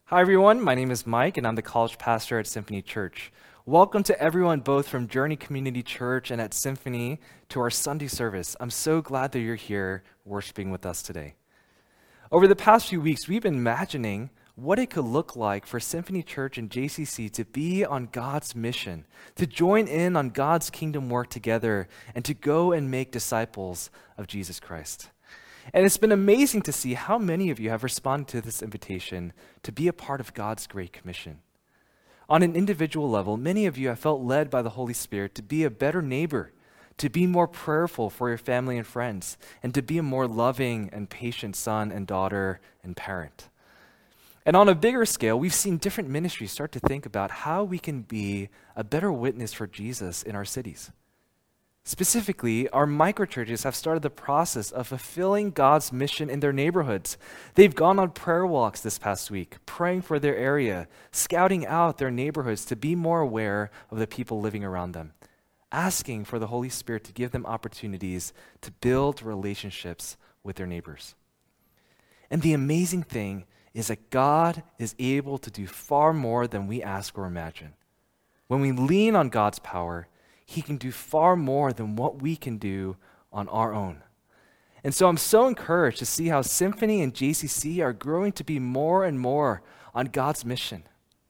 Hi everyone, my name is Mike and I'm the college pastor at Symphony Church. Welcome to everyone both from Journey Community Church and at Symphony to our Sunday service. I'm so glad that you're here worshiping with us today. Over the past few weeks, we've been imagining what it could look like for Symphony Church and JCC to be on God's mission, to join in on God's kingdom work together, and to go and make disciples of Jesus Christ. And it's been amazing to see how many of you have responded to this invitation to be a part of God's Great Commission. On an individual level, many of you have felt led by the Holy Spirit to be a better neighbor, to be more prayerful for your family and friends, and to be a more loving and patient son and daughter and parent. And on a bigger scale, we've seen different ministries start to think about how we can be a better witness for Jesus in our cities. Specifically, our microchurches have started the process of fulfilling God's mission in their neighborhoods. They've gone on prayer walks this past week, praying for their area, scouting out their neighborhoods to be more aware of the people living around them, asking for the Holy Spirit to give them opportunities to build relationships with their neighbors. And the amazing thing is that God is able to do far more than we ask or imagine. When we lean on God's power, He can do far more than what we can do on our own. And so I'm so encouraged to see how Symphony and JCC are growing to be more and more on God's mission.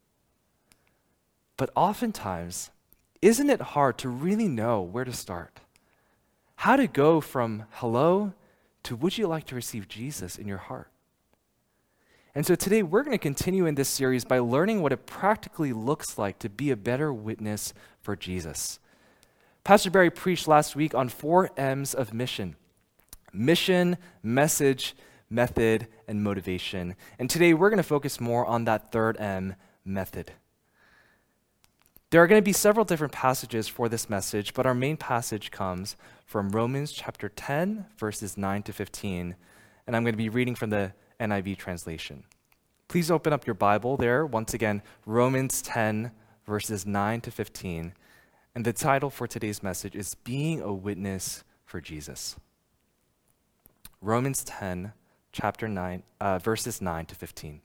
But oftentimes, isn't it hard to really know where to start? How to go from hello to would you like to receive Jesus in your heart? And so today we're going to continue in this series by learning what it practically looks like to be a better witness for Jesus. Pastor Barry preached last week on 4 M's of mission: mission, message, method, and motivation. And today we're going to focus more on that third M, method. There are going to be several different passages for this message, but our main passage comes from Romans chapter 10, verses 9 to 15. And I'm going to be reading from the NIV translation. Please open up your Bible there. Once again, Romans 10, verses 9 to 15. And the title for today's message is Being a Witness for Jesus. Romans 10, chapter 9, verses 9 to 15.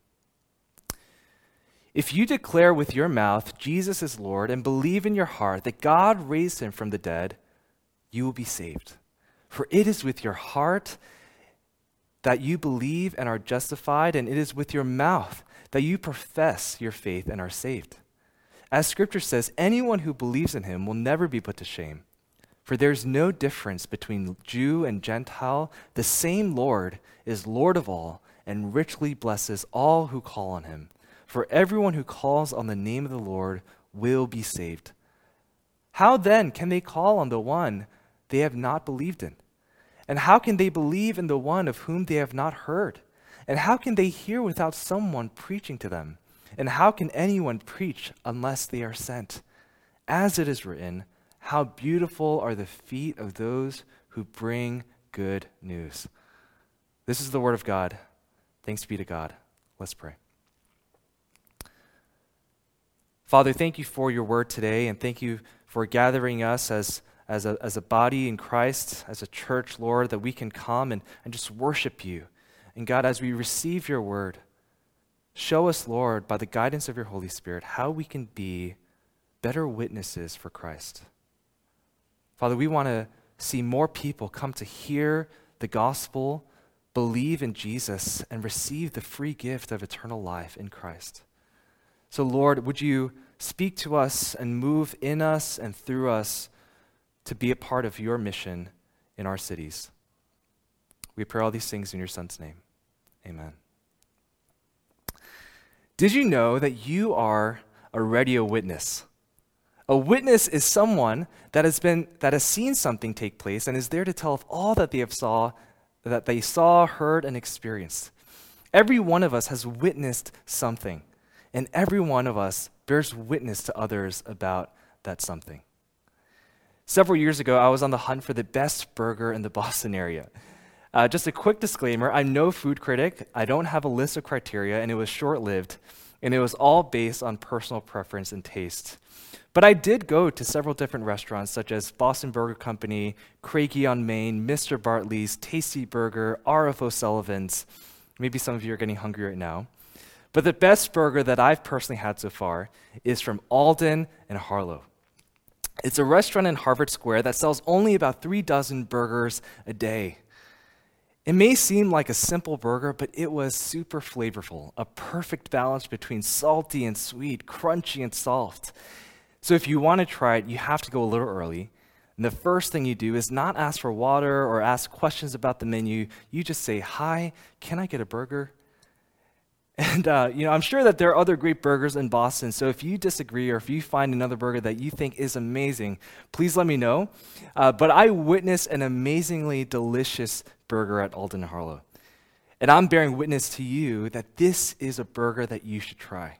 If you declare with your mouth Jesus is Lord and believe in your heart that God raised him from the dead, you will be saved. For it is with your heart that you believe and are justified, and it is with your mouth that you profess your faith and are saved. As Scripture says, anyone who believes in him will never be put to shame. For there's no difference between Jew and Gentile. The same Lord is Lord of all and richly blesses all who call on him. For everyone who calls on the name of the Lord will be saved. How then can they call on the one they have not believed in? And how can they believe in the one of whom they have not heard? And how can they hear without someone preaching to them? And how can anyone preach unless they are sent? As it is written, how beautiful are the feet of those who bring good news. This is the word of God. Thanks be to God. Let's pray. Father, thank you for your word today, and thank you for gathering us as a body in Christ, as a church, Lord, that we can come and just worship you. And God, as we receive your word, show us, Lord, by the guidance of your Holy Spirit, how we can be better witnesses for Christ. Father, we want to see more people come to hear the gospel, believe in Jesus, and receive the free gift of eternal life in Christ. So, Lord, would you speak to us and move in us and through us to be a part of your mission in our cities. We pray all these things in your Son's name. Amen. Did you know that you are already a witness? A witness is someone that has seen something take place and is there to tell of all that they saw, heard, and experienced. Every one of us has witnessed something, and every one of us bears witness to others about that something. Several years ago, I was on the hunt for the best burger in the Boston area. Just a quick disclaimer, I'm no food critic. I don't have a list of criteria, and it was short-lived, and it was all based on personal preference and taste. But I did go to several different restaurants, such as Boston Burger Company, Craigie on Main, Mr. Bartley's, Tasty Burger, R.F. O'Sullivan's. Maybe some of you are getting hungry right now. But the best burger that I've personally had so far is from Alden and Harlow. It's a restaurant in Harvard Square that sells only about 36 burgers a day. It may seem like a simple burger, but it was super flavorful, a perfect balance between salty and sweet, crunchy and soft. So if you want to try it, you have to go a little early. And the first thing you do is not ask for water or ask questions about the menu. You just say, "Hi, can I get a burger?" And I'm sure that there are other great burgers in Boston. So if you disagree or if you find another burger that you think is amazing, please let me know. But I witnessed an amazingly delicious burger at Alden and Harlow. And I'm bearing witness to you that this is a burger that you should try.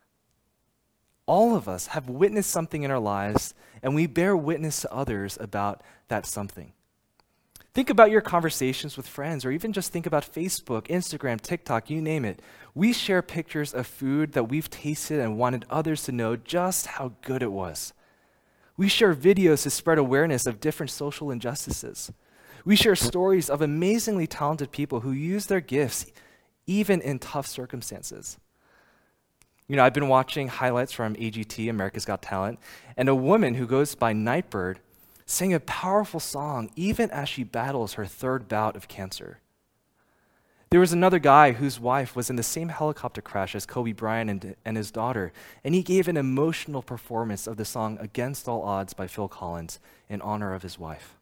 All of us have witnessed something in our lives, and we bear witness to others about that something. Think about your conversations with friends, or even just think about Facebook, Instagram, TikTok, you name it. We share pictures of food that we've tasted and wanted others to know just how good it was. We share videos to spread awareness of different social injustices. We share stories of amazingly talented people who use their gifts even in tough circumstances. I've been watching highlights from AGT, America's Got Talent, and a woman who goes by Nightbird sang a powerful song even as she battles her third bout of cancer. There was another guy whose wife was in the same helicopter crash as Kobe Bryant and his daughter, and he gave an emotional performance of the song Against All Odds by Phil Collins in honor of his wife.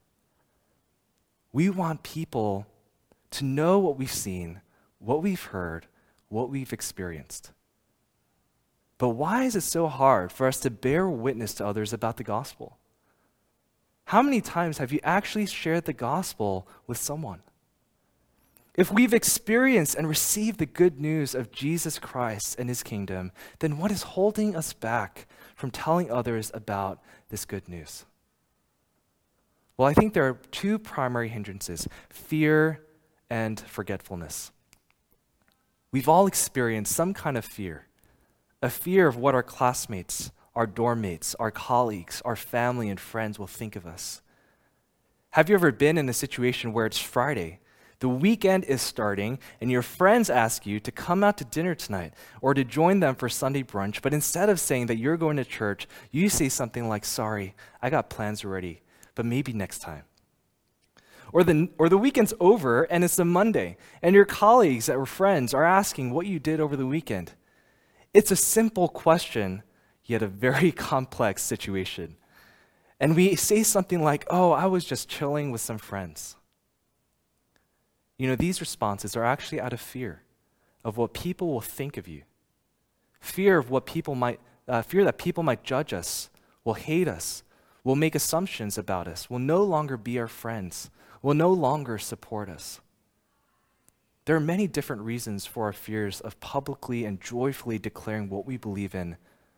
We want people to know what we've seen, what we've heard, what we've experienced. But why is it so hard for us to bear witness to others about the gospel? How many times have you actually shared the gospel with someone? If we've experienced and received the good news of Jesus Christ and his kingdom, then what is holding us back from telling others about this good news? Well, I think there are two primary hindrances: fear and forgetfulness. We've all experienced some kind of fear, a fear of what our classmates, our dorm mates, our colleagues, our family and friends will think of us. Have you ever been in a situation where it's Friday, the weekend is starting, and your friends ask you to come out to dinner tonight or to join them for Sunday brunch, but instead of saying that you're going to church, you say something like, "Sorry, I got plans already, but maybe next time." Or the weekend's over and it's a Monday, and your colleagues or friends are asking what you did over the weekend. It's a simple question, yet a very complex situation. And we say something like, "Oh, I was just chilling with some friends." These responses are actually out of fear of what people will think of you. Fear of what fear that people might judge us, will hate us, will make assumptions about us, will no longer be our friends, will no longer support us. There are many different reasons for our fears of publicly and joyfully declaring what we believe in.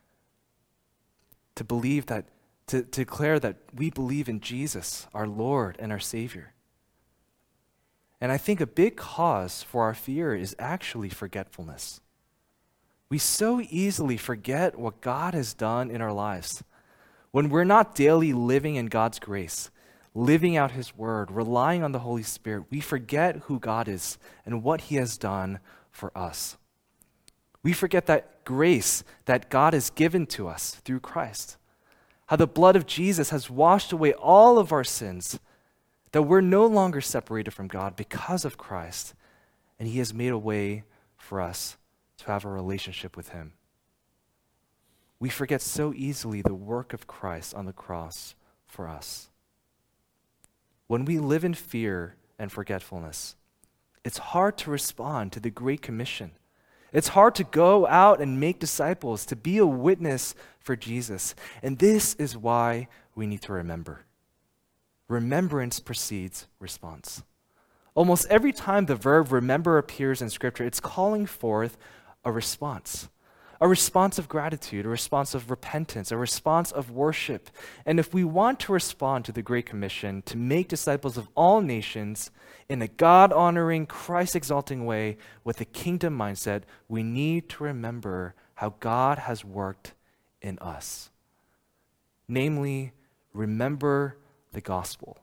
To declare that we believe in Jesus, our Lord and our Savior. And I think a big cause for our fear is actually forgetfulness. We so easily forget what God has done in our lives. When we're not daily living in God's grace, living out his word, relying on the Holy Spirit, we forget who God is and what he has done for us. We forget that grace that God has given to us through Christ. How the blood of Jesus has washed away all of our sins, that we're no longer separated from God because of Christ, and he has made a way for us to have a relationship with him. We forget so easily the work of Christ on the cross for us. When we live in fear and forgetfulness, it's hard to respond to the Great Commission. It's hard to go out and make disciples, to be a witness for Jesus. And this is why we need to remember. Remembrance precedes response. Almost every time the verb remember appears in Scripture, it's calling forth a response of gratitude, a response of repentance, a response of worship. And if we want to respond to the Great Commission to make disciples of all nations in a God-honoring, Christ-exalting way with a kingdom mindset, we need to remember how God has worked in us. Namely, remember the gospel.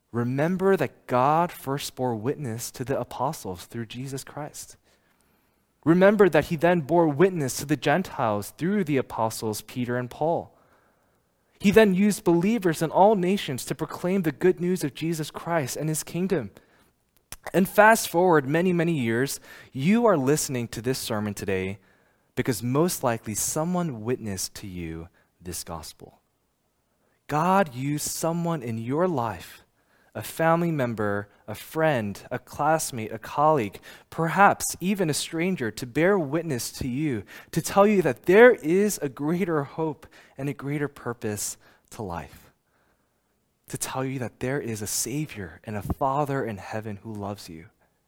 Remember that God first bore witness to the apostles through Jesus Christ. Remember that he then bore witness to the Gentiles through the apostles Peter and Paul. He then used believers in all nations to proclaim the good news of Jesus Christ and his kingdom. And fast forward many, many years, you are listening to this sermon today because most likely someone witnessed to you this gospel. God used someone in your life, a family member, a friend, a classmate, a colleague, perhaps even a stranger, to bear witness to you, to tell you that there is a greater hope and a greater purpose to life. To tell you that there is a Savior and a Father in heaven who loves you.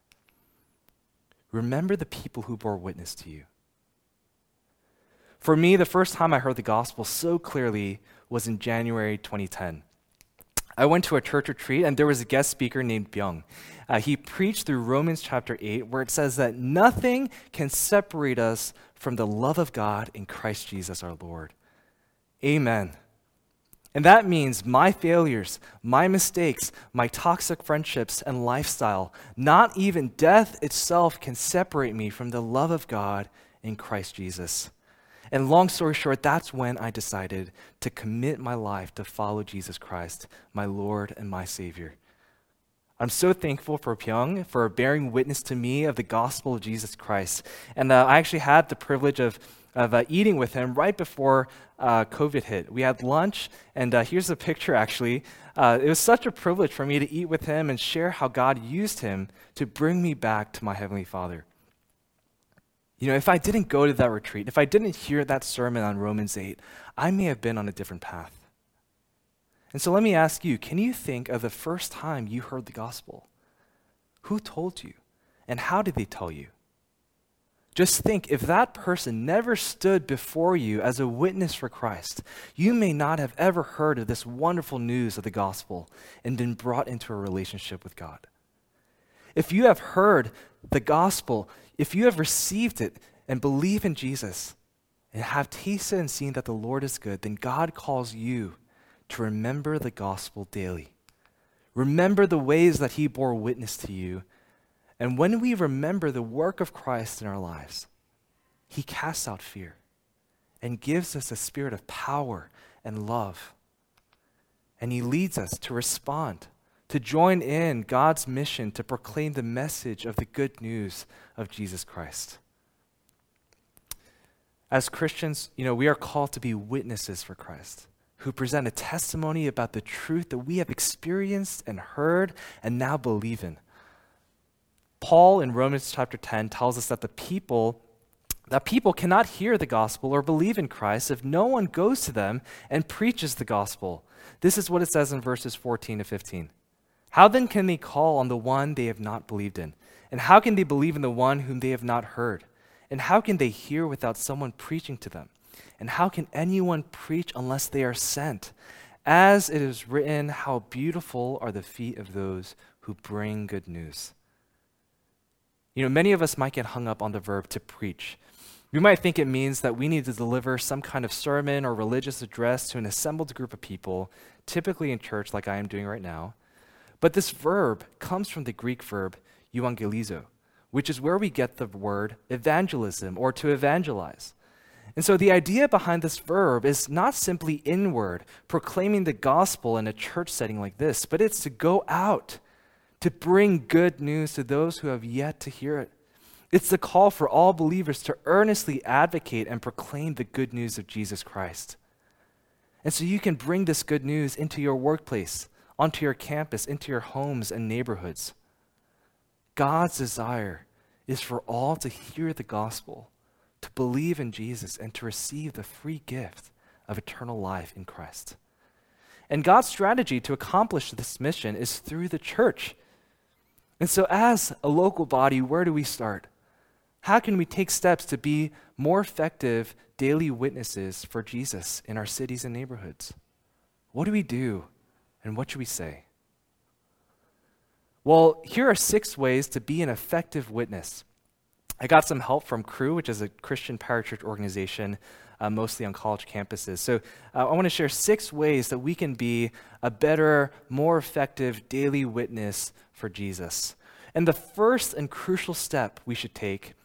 Remember the people who bore witness to you. For me, the first time I heard the gospel so clearly was in January 2010. I went to a church retreat and there was a guest speaker named Byung. He preached through Romans chapter 8 where it says that nothing can separate us from the love of God in Christ Jesus our Lord. Amen. And that means my failures, my mistakes, my toxic friendships and lifestyle, not even death itself can separate me from the love of God in Christ Jesus. And long story short, that's when I decided to commit my life to follow Jesus Christ, my Lord and my Savior. I'm so thankful for Byung for bearing witness to me of the gospel of Jesus Christ. And I actually had the privilege of eating with him right before COVID hit. We had lunch, and here's a picture actually. It was such a privilege for me to eat with him and share how God used him to bring me back to my Heavenly Father. You know, if I didn't go to that retreat, if I didn't hear that sermon on Romans 8, I may have been on a different path. And so let me ask you, can you think of the first time you heard the gospel? Who told you? And how did they tell you? Just think, if that person never stood before you as a witness for Christ, you may not have ever heard of this wonderful news of the gospel and been brought into a relationship with God. If you have heard the gospel, if you have received it and believe in Jesus and have tasted and seen that the Lord is good, then God calls you to remember the gospel daily. Remember the ways that he bore witness to you. And when we remember the work of Christ in our lives, he casts out fear and gives us a spirit of power and love. And he leads us to respond, to join in God's mission to proclaim the message of the good news of Jesus Christ. As Christians, we are called to be witnesses for Christ, who present a testimony about the truth that we have experienced and heard and now believe in. Paul in Romans chapter 10 tells us that people cannot hear the gospel or believe in Christ if no one goes to them and preaches the gospel. This is what it says in verses 14 to 15. How then can they call on the one they have not believed in? And how can they believe in the one whom they have not heard? And how can they hear without someone preaching to them? And how can anyone preach unless they are sent? As it is written, how beautiful are the feet of those who bring good news. Many of us might get hung up on the verb to preach. We might think it means that we need to deliver some kind of sermon or religious address to an assembled group of people, typically in church like I am doing right now. But this verb comes from the Greek verb euangelizo, which is where we get the word evangelism or to evangelize. And so the idea behind this verb is not simply inward, proclaiming the gospel in a church setting like this, but it's to go out, to bring good news to those who have yet to hear it. It's the call for all believers to earnestly advocate and proclaim the good news of Jesus Christ. And so you can bring this good news into your workplace, onto your campus, into your homes and neighborhoods. God's desire is for all to hear the gospel, to believe in Jesus, and to receive the free gift of eternal life in Christ. And God's strategy to accomplish this mission is through the church. And so as a local body, where do we start? How can we take steps to be more effective daily witnesses for Jesus in our cities and neighborhoods? What do we do, and what should we say? Well, here are 6 ways to be an effective witness. I got some help from Cru, which is a Christian parachurch organization, mostly on college campuses. So I want to share 6 ways that we can be a better, more effective daily witness for Jesus. And the first and crucial step we should take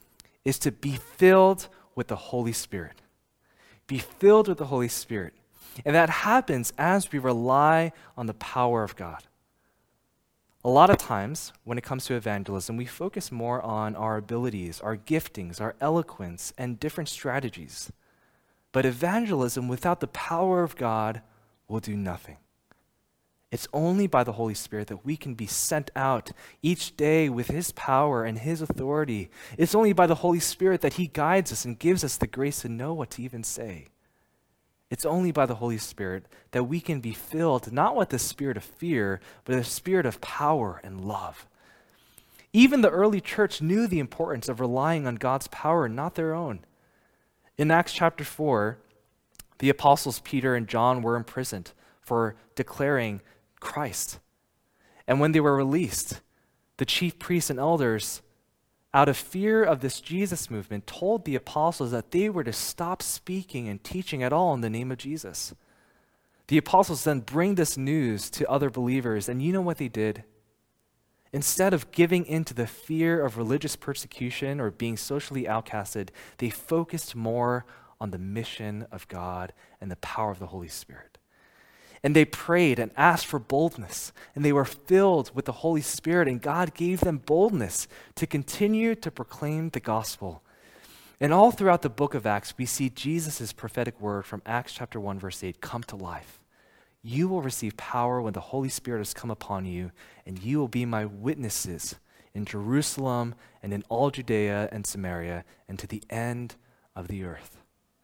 is to be filled with the Holy Spirit. Be filled with the Holy Spirit. And that happens as we rely on the power of God. A lot of times, when it comes to evangelism, we focus more on our abilities, our giftings, our eloquence, and different strategies. But evangelism without the power of God will do nothing. It's only by the Holy Spirit that we can be sent out each day with His power and His authority. It's only by the Holy Spirit that He guides us and gives us the grace to know what to even say. It's only by the Holy Spirit that we can be filled, not with the spirit of fear, but the spirit of power and love. Even the early church knew the importance of relying on God's power, not their own. In Acts chapter 4, the apostles Peter and John were imprisoned for declaring Christ. And when they were released, the chief priests and elders, out of fear of this Jesus movement, told the apostles that they were to stop speaking and teaching at all in the name of Jesus. The apostles then bring this news to other believers, and you know what they did? Instead of giving in to the fear of religious persecution or being socially outcasted, they focused more on the mission of God and the power of the Holy Spirit. And they prayed and asked for boldness, and they were filled with the Holy Spirit, and God gave them boldness to continue to proclaim the gospel. And all throughout the book of Acts, we see Jesus' prophetic word from Acts chapter 1, verse 8, come to life. You will receive power when the Holy Spirit has come upon you, and you will be my witnesses in Jerusalem and in all Judea and Samaria and to the end of the earth.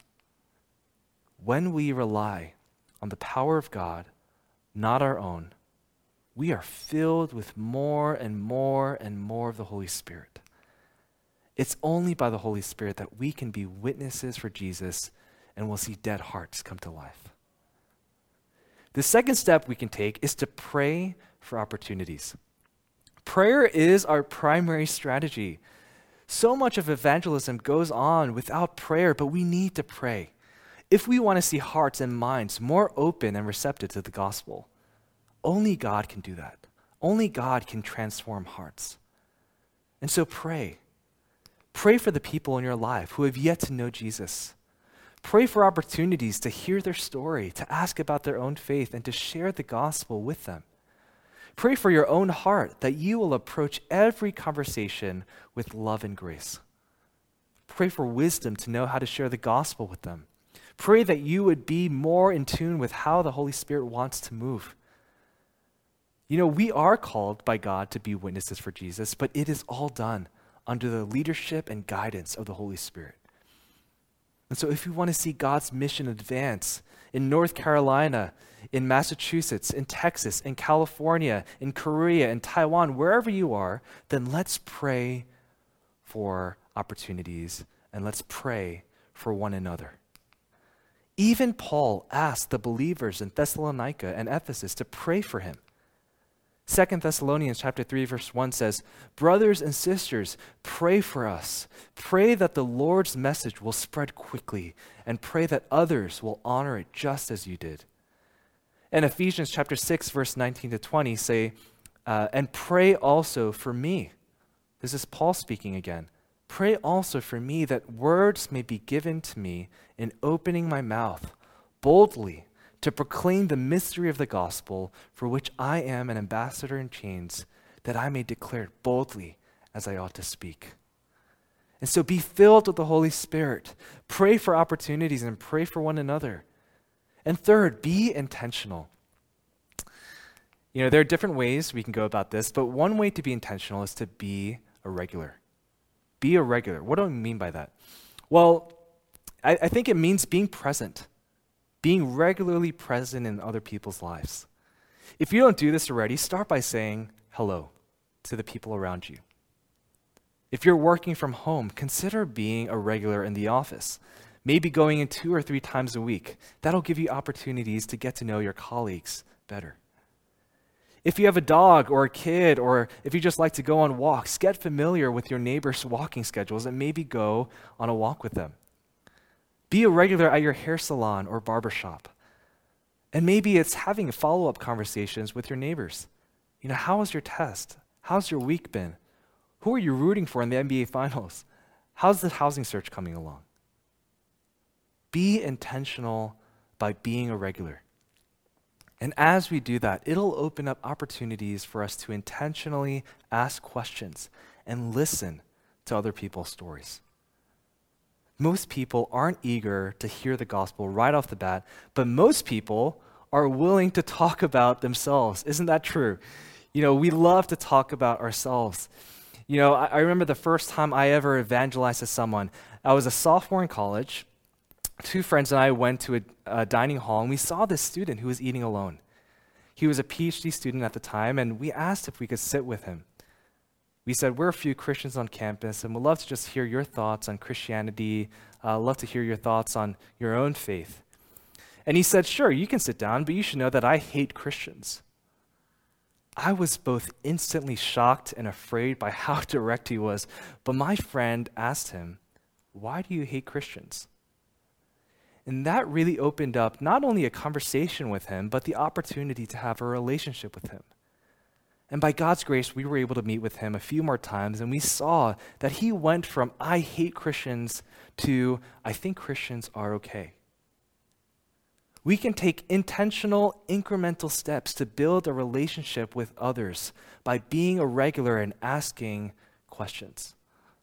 When we rely on the power of God, not our own, we are filled with more and more and more of the Holy Spirit. It's only by the Holy Spirit that we can be witnesses for Jesus and will see dead hearts come to life. The second step we can take is to pray for opportunities. Prayer is our primary strategy. So much of evangelism goes on without prayer, but we need to pray if we want to see hearts and minds more open and receptive to the gospel. Only God can do that. Only God can transform hearts. And so pray. Pray for the people in your life who have yet to know Jesus. Pray for opportunities to hear their story, to ask about their own faith, and to share the gospel with them. Pray for your own heart that you will approach every conversation with love and grace. Pray for wisdom to know how to share the gospel with them. Pray that you would be more in tune with how the Holy Spirit wants to move. You know, we are called by God to be witnesses for Jesus, but it is all done under the leadership and guidance of the Holy Spirit. And so if we want to see God's mission advance in North Carolina, in Massachusetts, in Texas, in California, in Korea, in Taiwan, wherever you are, then let's pray for opportunities and let's pray for one another. Even Paul asked the believers in Thessalonica and Ephesus to pray for him. 2 Thessalonians chapter 3, verse 1 says, brothers and sisters, pray for us. Pray that the Lord's message will spread quickly, and pray that others will honor it just as you did. And Ephesians chapter 6, verse 19 to 20 say, and pray also for me. This is Paul speaking again. Pray also for me that words may be given to me in opening my mouth boldly to proclaim the mystery of the gospel, for which I am an ambassador in chains, that I may declare it boldly as I ought to speak. And so be filled with the Holy Spirit. Pray for opportunities and pray for one another. And third, be intentional. You know, there are different ways we can go about this, but one way to be intentional is to be a regular. Be a regular. What do I mean by that? Well, I think it means being present. Being regularly present in other people's lives. If you don't do this already, start by saying hello to the people around you. If you're working from home, consider being a regular in the office. Maybe going in 2 or 3 times a week. That'll give you opportunities to get to know your colleagues better. If you have a dog or a kid, or if you just like to go on walks, get familiar with your neighbors' walking schedules and maybe go on a walk with them. Be a regular at your hair salon or barbershop. And maybe it's having follow-up conversations with your neighbors. You know, how was your test? How's your week been? Who are you rooting for in the NBA Finals? How's the housing search coming along? Be intentional by being a regular. And as we do that, it'll open up opportunities for us to intentionally ask questions and listen to other people's stories. Most people aren't eager to hear the gospel right off the bat, but most people are willing to talk about themselves. Isn't that true? We love to talk about ourselves. I remember the first time I ever evangelized to someone. I was a sophomore in college. Two friends and I went to a dining hall, and we saw this student who was eating alone. He was a PhD student at the time, and we asked if we could sit with him. We said, we're a few Christians on campus, and we'd love to just hear your thoughts on Christianity, love to hear your thoughts on your own faith. And he said, sure, you can sit down, but you should know that I hate Christians. I was both instantly shocked and afraid by how direct he was, but my friend asked him, why do you hate Christians? And that really opened up not only a conversation with him, but the opportunity to have a relationship with him. And by God's grace, we were able to meet with him a few more times, and we saw that he went from, I hate Christians, to, I think Christians are okay. We can take intentional, incremental steps to build a relationship with others by being a regular and asking questions.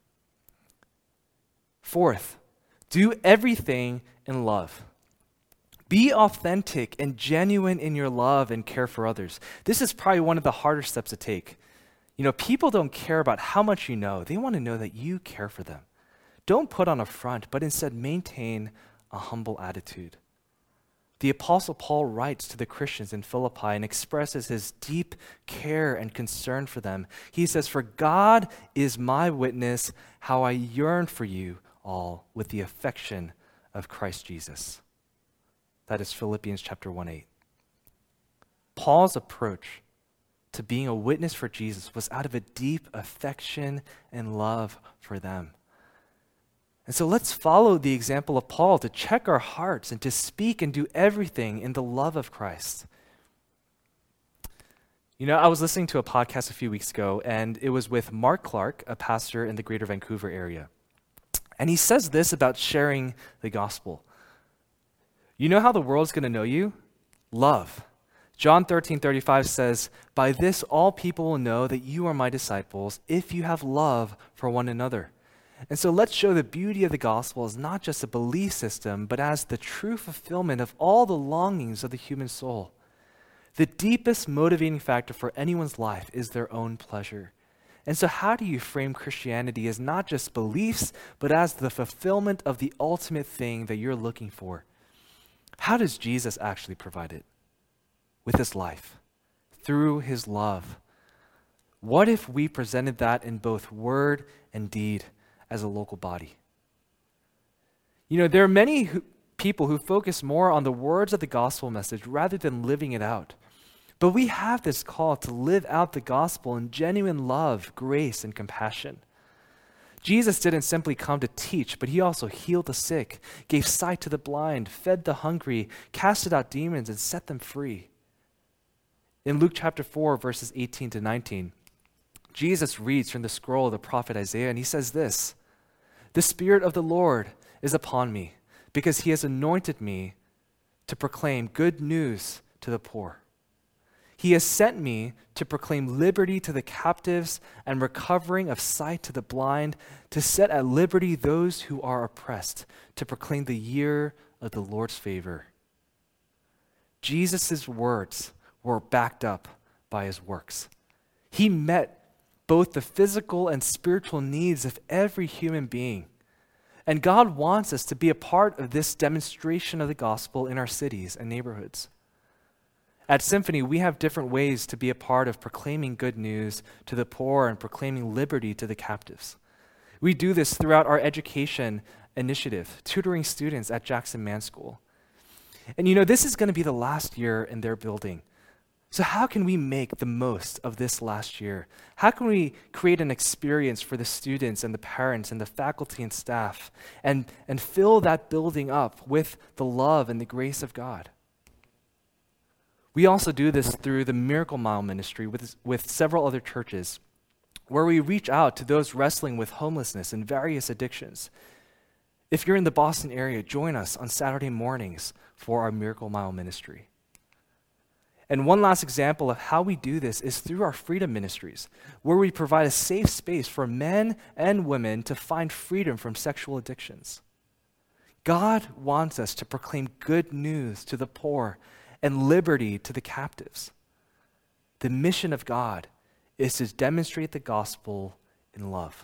Fourth, do everything in love. Be authentic and genuine in your love and care for others. This is probably one of the harder steps to take. People don't care about how much you know. They want to know that you care for them. Don't put on a front, but instead maintain a humble attitude. The Apostle Paul writes to the Christians in Philippi and expresses his deep care and concern for them. He says, for God is my witness, how I yearn for you all with the affection of Christ Jesus. That is Philippians chapter 1:8. Paul's approach to being a witness for Jesus was out of a deep affection and love for them. And so let's follow the example of Paul to check our hearts and to speak and do everything in the love of Christ. I was listening to a podcast a few weeks ago, and it was with Mark Clark, a pastor in the Greater Vancouver area. And he says this about sharing the gospel. You know how the world's going to know you? Love. John 13:35 says, by this all people will know that you are my disciples if you have love for one another. And so let's show the beauty of the gospel as not just a belief system, but as the true fulfillment of all the longings of the human soul. The deepest motivating factor for anyone's life is their own pleasure. And so how do you frame Christianity as not just beliefs, but as the fulfillment of the ultimate thing that you're looking for? How does Jesus actually provide it? With his life, through his love. What if we presented that in both word and deed as a local body? There are many people who focus more on the words of the gospel message rather than living it out. But we have this call to live out the gospel in genuine love, grace, and compassion. Jesus didn't simply come to teach, but he also healed the sick, gave sight to the blind, fed the hungry, casted out demons, and set them free. In Luke chapter 4, verses 18 to 19, Jesus reads from the scroll of the prophet Isaiah, and he says this, the Spirit of the Lord is upon me, because he has anointed me to proclaim good news to the poor. He has sent me to proclaim liberty to the captives and recovering of sight to the blind, to set at liberty those who are oppressed, to proclaim the year of the Lord's favor. Jesus' words were backed up by his works. He met both the physical and spiritual needs of every human being. And God wants us to be a part of this demonstration of the gospel in our cities and neighborhoods. At Symphony, we have different ways to be a part of proclaiming good news to the poor and proclaiming liberty to the captives. We do this throughout our education initiative, tutoring students at Jackson Man School. And this is going to be the last year in their building. So how can we make the most of this last year? How can we create an experience for the students and the parents and the faculty and staff and fill that building up with the love and the grace of God? We also do this through the Miracle Mile ministry with several other churches. where we reach out to those wrestling with homelessness and various addictions. If you're in the Boston area, join us on Saturday mornings for our Miracle Mile ministry. And one last example of how we do this is through our freedom ministries, where we provide a safe space for men and women to find freedom from sexual addictions. God wants us to proclaim good news to the poor and liberty to the captives. The mission of God is to demonstrate the gospel in love.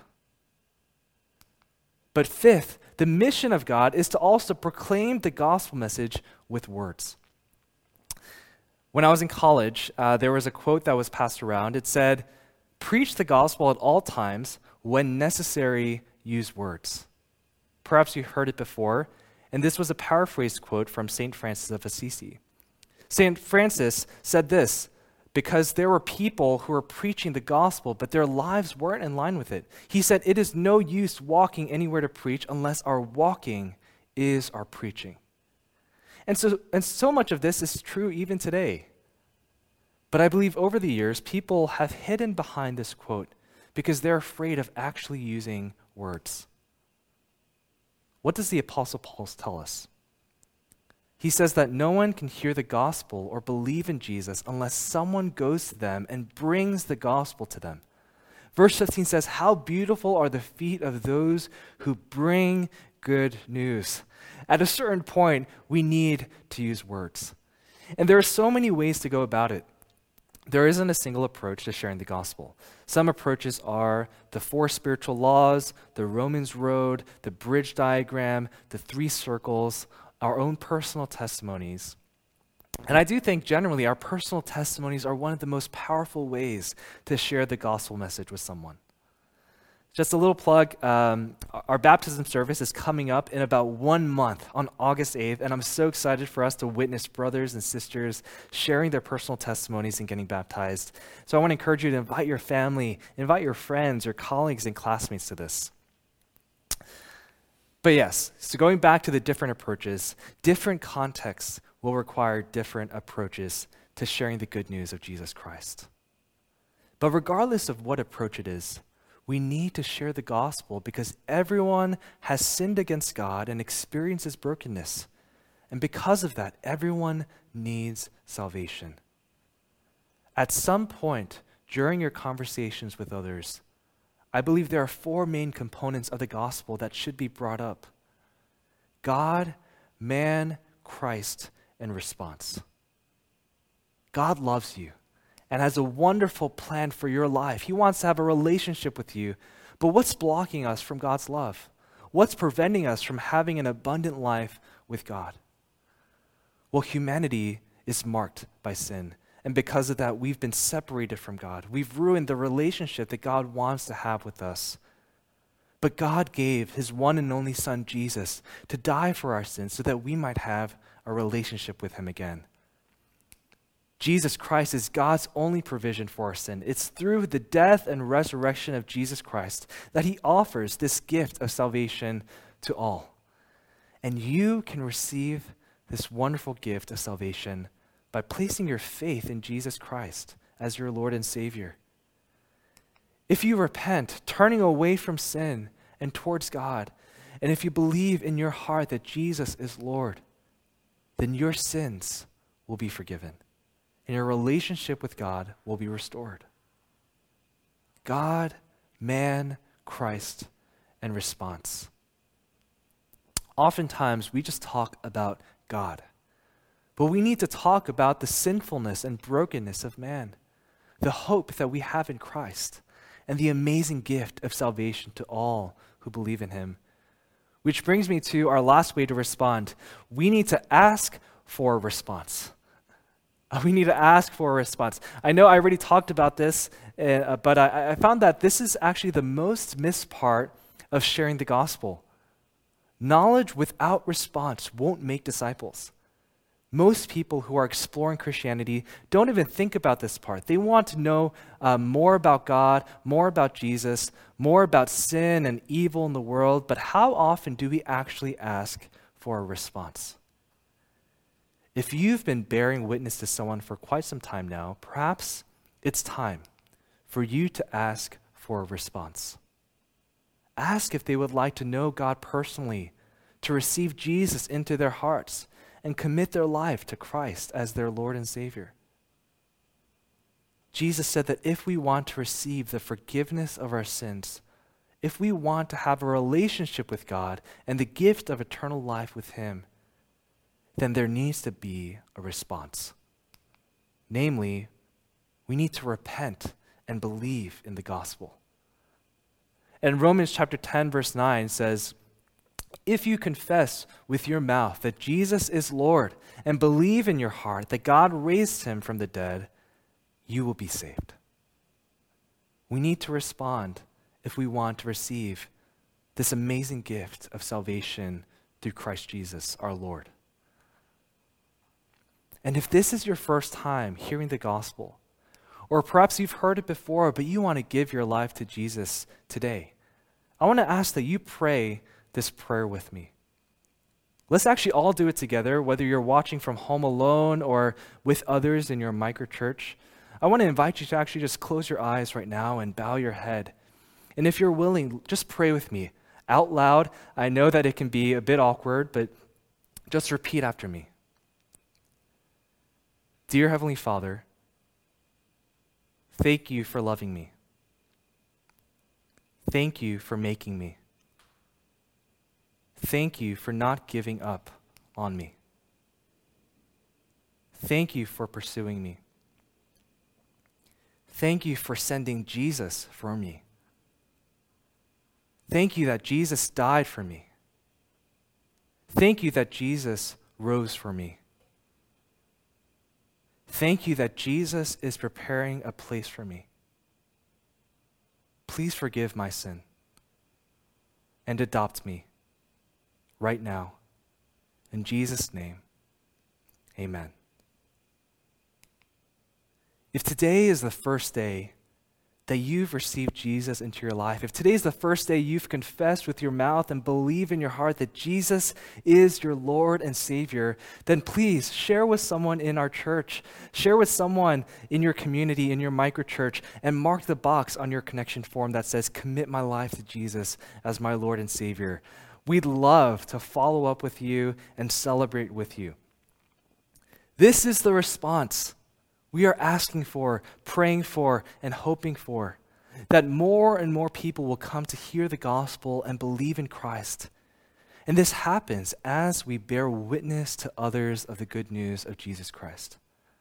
But fifth, the mission of God is to also proclaim the gospel message with words. When I was in college, there was a quote that was passed around. It said, "Preach the gospel at all times. When necessary, use words." Perhaps you heard it before, and this was a paraphrased quote from St. Francis of Assisi. St. Francis said this, because there were people who were preaching the gospel, but their lives weren't in line with it. He said, "It is no use walking anywhere to preach unless our walking is our preaching." And so much of this is true even today. But I believe over the years, people have hidden behind this quote because they're afraid of actually using words. What does the Apostle Paul tell us? He says that no one can hear the gospel or believe in Jesus unless someone goes to them and brings the gospel to them. Verse 15 says, "How beautiful are the feet of those who bring good news." At a certain point, we need to use words. And there are so many ways to go about it. There isn't a single approach to sharing the gospel. Some approaches are the 4 spiritual laws, the Romans road, the bridge diagram, the 3 circles, our own personal testimonies. And I do think generally our personal testimonies are one of the most powerful ways to share the gospel message with someone. Just a little plug, our baptism service is coming up in about 1 month on August 8th, and I'm so excited for us to witness brothers and sisters sharing their personal testimonies and getting baptized. So I want to encourage you to invite your family, invite your friends, your colleagues, and classmates to this. But yes, so going back to the different approaches, different contexts will require different approaches to sharing the good news of Jesus Christ. But regardless of what approach it is, we need to share the gospel because everyone has sinned against God and experiences brokenness. And because of that, everyone needs salvation. At some point during your conversations with others, I believe there are 4 main components of the gospel that should be brought up: God, man, Christ, and response. God loves you and has a wonderful plan for your life. He wants to have a relationship with you. But what's blocking us from God's love? What's preventing us from having an abundant life with God? Well, humanity is marked by sin. And because of that, we've been separated from God. We've ruined the relationship that God wants to have with us. But God gave his one and only Son, Jesus, to die for our sins so that we might have a relationship with him again. Jesus Christ is God's only provision for our sin. It's through the death and resurrection of Jesus Christ that he offers this gift of salvation to all. And you can receive this wonderful gift of salvation by placing your faith in Jesus Christ as your Lord and Savior. If you repent, turning away from sin and towards God, and if you believe in your heart that Jesus is Lord, then your sins will be forgiven. And your relationship with God will be restored. God, man, Christ, and response. Oftentimes, we just talk about God. But we need to talk about the sinfulness and brokenness of man, the hope that we have in Christ, and the amazing gift of salvation to all who believe in him. Which brings me to our last way to respond. We need to ask for a response. We need to ask for a response. I know I already talked about this, but I found that this is actually the most missed part of sharing the gospel. Knowledge without response won't make disciples. Most people who are exploring Christianity don't even think about this part. They want to know more about God, more about Jesus, more about sin and evil in the world, but how often do we actually ask for a response? If you've been bearing witness to someone for quite some time now, perhaps it's time for you to ask for a response. Ask if they would like to know God personally, to receive Jesus into their hearts, and commit their life to Christ as their Lord and Savior. Jesus said that if we want to receive the forgiveness of our sins, if we want to have a relationship with God and the gift of eternal life with Him, then there needs to be a response. Namely, we need to repent and believe in the gospel. And Romans chapter 10, verse 9 says, if you confess with your mouth that Jesus is Lord and believe in your heart that God raised him from the dead, you will be saved. We need to respond if we want to receive this amazing gift of salvation through Christ Jesus, our Lord. And if this is your first time hearing the gospel, or perhaps you've heard it before, but you want to give your life to Jesus today, I want to ask that you pray this prayer with me. Let's actually all do it together, whether you're watching from home alone or with others in your micro church. I want to invite you to actually just close your eyes right now and bow your head. And if you're willing, just pray with me out loud. I know that it can be a bit awkward, but just repeat after me. Dear Heavenly Father, thank you for loving me. Thank you for making me. Thank you for not giving up on me. Thank you for pursuing me. Thank you for sending Jesus for me. Thank you that Jesus died for me. Thank you that Jesus rose for me. Thank you that Jesus is preparing a place for me. Please forgive my sin and adopt me right now. In Jesus' name, amen. If today is the first day that you've received Jesus into your life, if today is the first day you've confessed with your mouth and believe in your heart that Jesus is your Lord and Savior, then please share with someone in our church, share with someone in your community, in your microchurch, and mark the box on your connection form that says, commit my life to Jesus as my Lord and Savior. We'd love to follow up with you and celebrate with you. This is the response we are asking for, praying for, and hoping for, that more and more people will come to hear the gospel and believe in Christ. And this happens as we bear witness to others of the good news of Jesus Christ.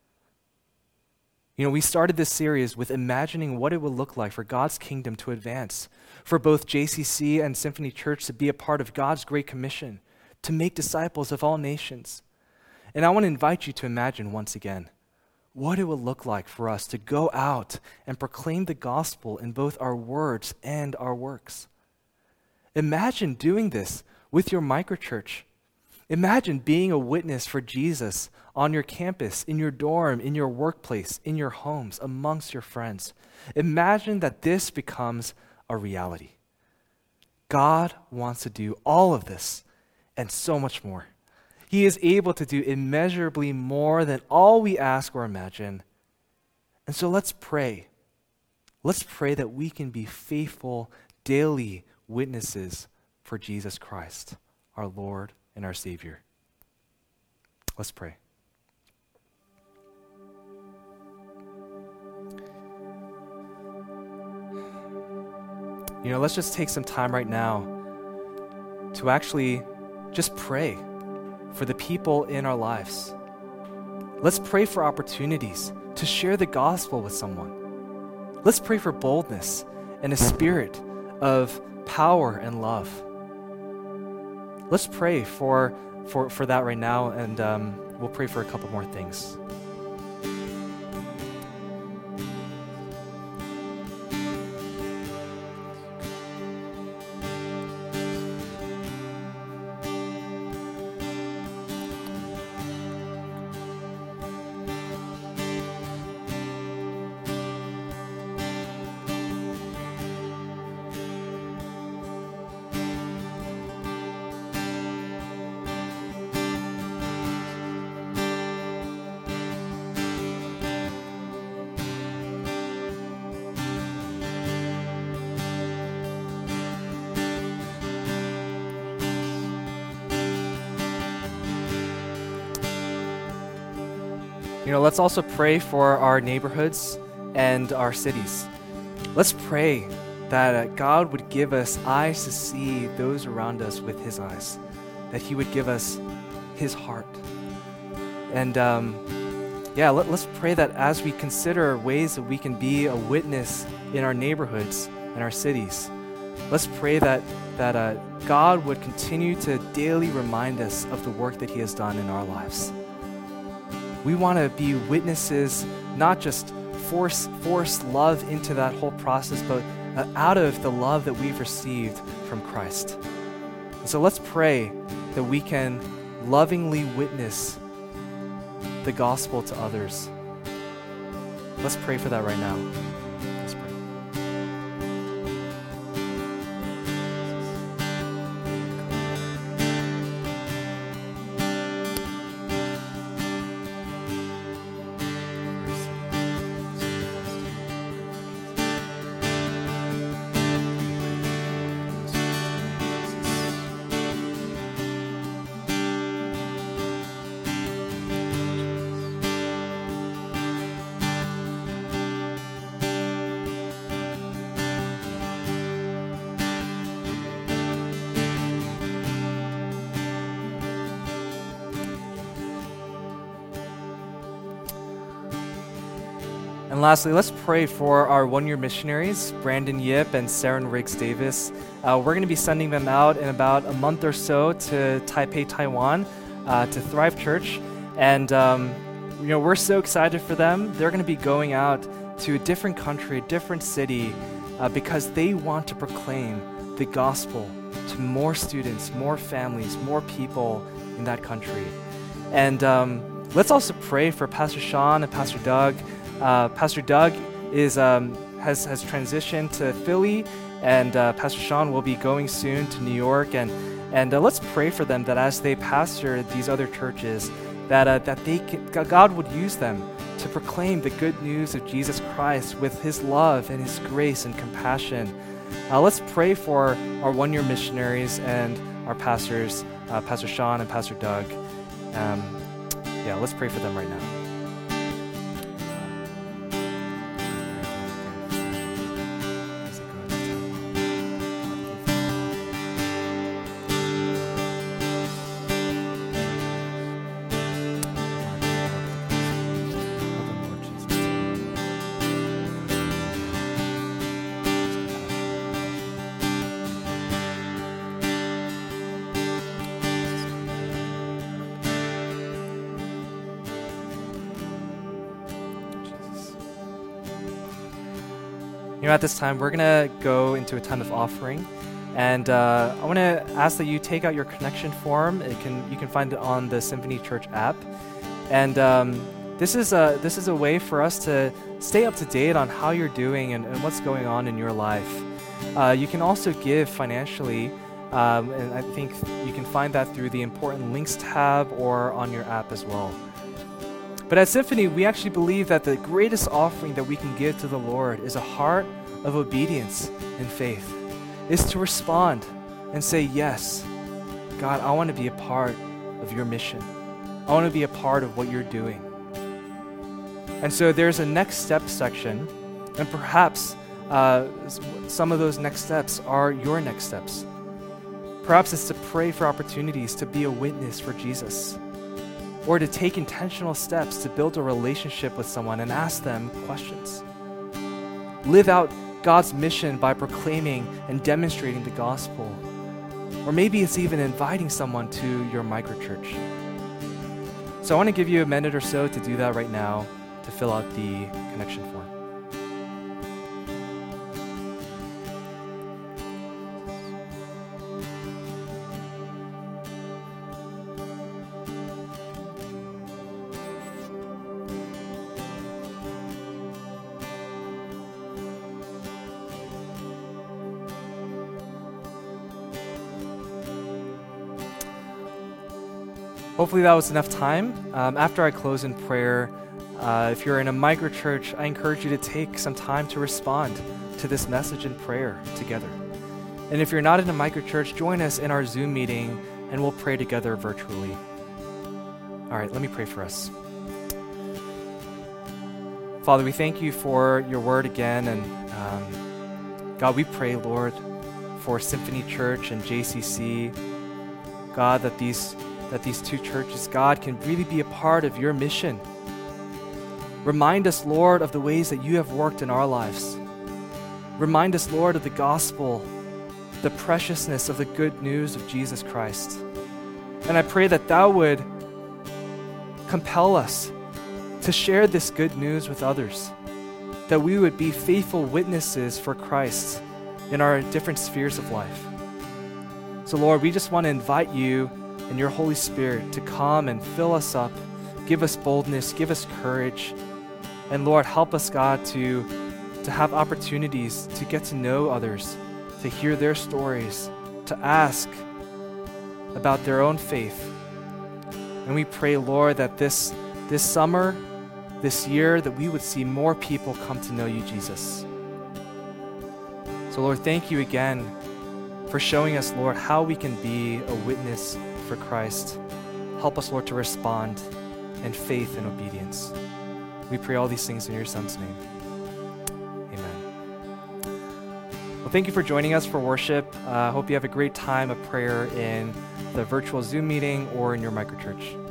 We started this series with imagining what it would look like for God's kingdom to advance, for both JCC and Symphony Church to be a part of God's Great Commission, to make disciples of all nations. And I want to invite you to imagine once again what it would look like for us to go out and proclaim the gospel in both our words and our works. Imagine doing this with your microchurch. Imagine being a witness for Jesus on your campus, in your dorm, in your workplace, in your homes, amongst your friends. Imagine that this becomes a reality. God wants to do all of this and so much more. He is able to do immeasurably more than all we ask or imagine. And so let's pray. Let's pray that we can be faithful, daily witnesses for Jesus Christ, our Lord and our Savior. Let's pray. Let's just take some time right now to actually just pray for the people in our lives. Let's pray for opportunities to share the gospel with someone. Let's pray for boldness and a spirit of power and love. Let's pray for that right now, and we'll pray for a couple more things. Let's also pray for our neighborhoods and our cities. Let's pray that God would give us eyes to see those around us with his eyes, that he would give us his heart. And let's pray that as we consider ways that we can be a witness in our neighborhoods and our cities, let's pray that God would continue to daily remind us of the work that he has done in our lives. We want to be witnesses, not just force love into that whole process, but out of the love that we've received from Christ. And so let's pray that we can lovingly witness the gospel to others. Let's pray for that right now. Let's pray. And lastly, let's pray for our one-year missionaries, Brandon Yip and Saren Riggs Davis. We're going to be sending them out in about a month or so to Taipei, Taiwan, to Thrive Church. And, we're so excited for them. They're going to be going out to a different country, a different city, because they want to proclaim the gospel to more students, more families, more people in that country. And let's also pray for Pastor Sean and Pastor Doug. Pastor Doug has transitioned to Philly, and Pastor Sean will be going soon to New York. And let's pray for them that as they pastor these other churches, that God would use them to proclaim the good news of Jesus Christ with his love and his grace and compassion. Let's pray for our one-year missionaries and our pastors, Pastor Sean and Pastor Doug. Let's pray for them right now. At this time, we're going to go into a time of offering. And I want to ask that you take out your connection form. You can find it on the Symphony Church app. And this is a way for us to stay up to date on how you're doing and what's going on in your life. You can also give financially, and I think you can find that through the Important Links tab or on your app as well. But at Symphony, we actually believe that the greatest offering that we can give to the Lord is a heart of obedience and faith, is to respond and say, yes, God, I want to be a part of your mission. I want to be a part of what you're doing. And so there's a next step section, and perhaps some of those next steps are your next steps. Perhaps it's to pray for opportunities to be a witness for Jesus, or to take intentional steps to build a relationship with someone and ask them questions. Live out God's mission by proclaiming and demonstrating the gospel. Or maybe it's even inviting someone to your microchurch. So I want to give you a minute or so to do that right now, to fill out the connection form. Hopefully that was enough time. After I close in prayer, if you're in a microchurch, I encourage you to take some time to respond to this message in prayer together. And if you're not in a microchurch, join us in our Zoom meeting and we'll pray together virtually. All right, let me pray for us. Father, we thank you for your word again. And God, we pray, Lord, for Symphony Church and JCC, God, that these two churches, God, can really be a part of your mission. Remind us, Lord, of the ways that you have worked in our lives. Remind us, Lord, of the gospel, the preciousness of the good news of Jesus Christ. And I pray that thou would compel us to share this good news with others, that we would be faithful witnesses for Christ in our different spheres of life. So, Lord, we just want to invite you and your Holy Spirit to come and fill us up, give us boldness, give us courage. And Lord, help us, God, to have opportunities to get to know others, to hear their stories, to ask about their own faith. And we pray, Lord, that this summer, this year, that we would see more people come to know you, Jesus. So, Lord, thank you again for showing us, Lord, how we can be a witness for Christ. Help us, Lord, to respond in faith and obedience. We pray all these things in your Son's name. Amen. Well, thank you for joining us for worship. I hope you have a great time of prayer in the virtual Zoom meeting or in your microchurch.